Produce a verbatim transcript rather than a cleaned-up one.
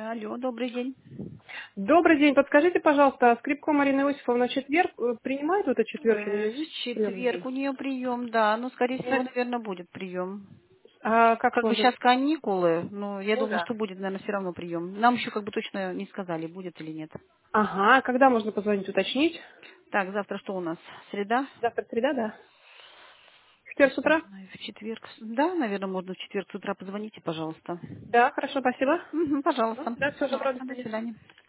Алло, добрый день. Добрый день. Подскажите, пожалуйста, а Скрипко Марина Иосифовна в четверг э, принимает в этот четверг или Э, не В есть приемный четверг день? у нее прием, да, но, скорее всего, На- наверное, будет прием. А как Как бы можно? сейчас каникулы, но я Ну думаю, да. что будет, наверное, все равно прием. Нам еще как бы точно не сказали, будет или нет. Ага, а когда можно позвонить, уточнить? Так, завтра что у нас? Среда? Завтра среда, да? В четверг Сейчас с не утра? знаю, в четверг. Да, наверное, можно в четверг с утра позвоните, пожалуйста. Да, хорошо, спасибо. Мгм, Ну, пожалуйста. да, все, добро, до Пожалуйста, до свидания. свидания.